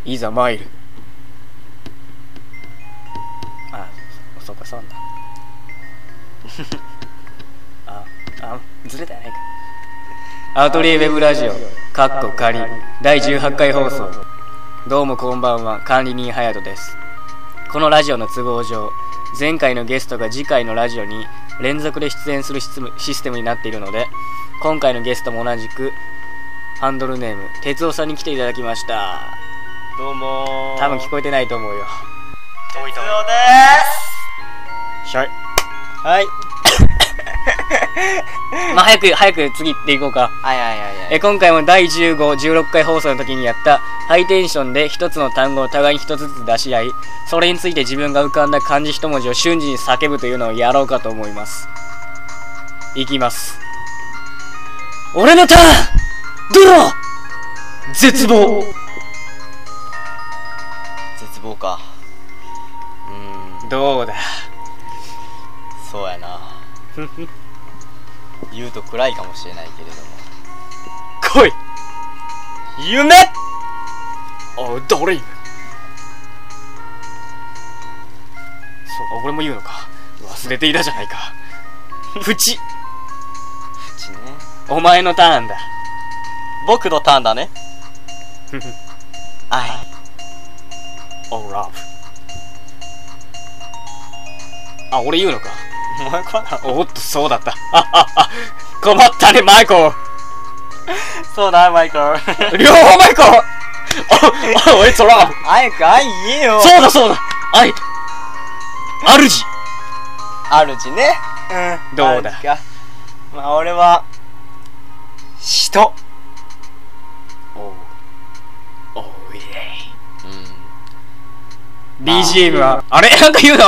いざ参る。あ、そうか、そうなんだ。ずれたやないか。アトリエウェブラジオかっこ仮第18回放送。どうもこんばんは、管理人ハヤトです。このラジオの都合上、前回のゲストが次回のラジオに連続で出演するシステムになっているので、今回のゲストも同じくハンドルネーム哲夫さんに来ていただきました。 どうもー。 多分聞こえてないと思うよ。 哲夫でーす。 しゃい。 はい。 まあ早く次行っていこうか。 はい。 今回も第15、16回放送の時にやったハイテンションで一つの単語を互いに一つずつ出し合い、それについて自分が浮かんだ漢字一文字を瞬時に叫ぶというのをやろうかと思います。いきます。俺のターン、ドロー、絶望。 絶望か。 どうだ。 そうやな。言うと暗いかもしれないけれども。 来い、夢。おドリーム。そうか、俺も言うのか。忘れていたじゃないか。プチ。 プチね。 お前のターンだ。 僕のターンだね。愛。 オーラブ。あ、俺言うのか。 お前かな。 おっと、そうだった。困ったね、マイコー。 そうだ、マイコー。 両方マイコー。おい、そら。 早く愛言えよ。 そうだ。愛。主。 主ね。 どうだ。 まあ、俺は人。 おうイエイ。BGM はあれなんか言うの。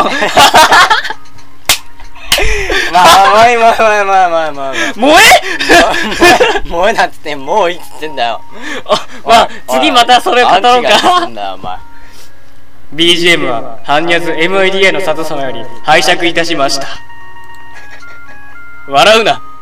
まあ萌え萌えなんつってもういいっつってんだよ。 まあ次またそれを語ろうか。 お BGM はハンニャズ MIDA の里様より拝借いたしました。笑うな。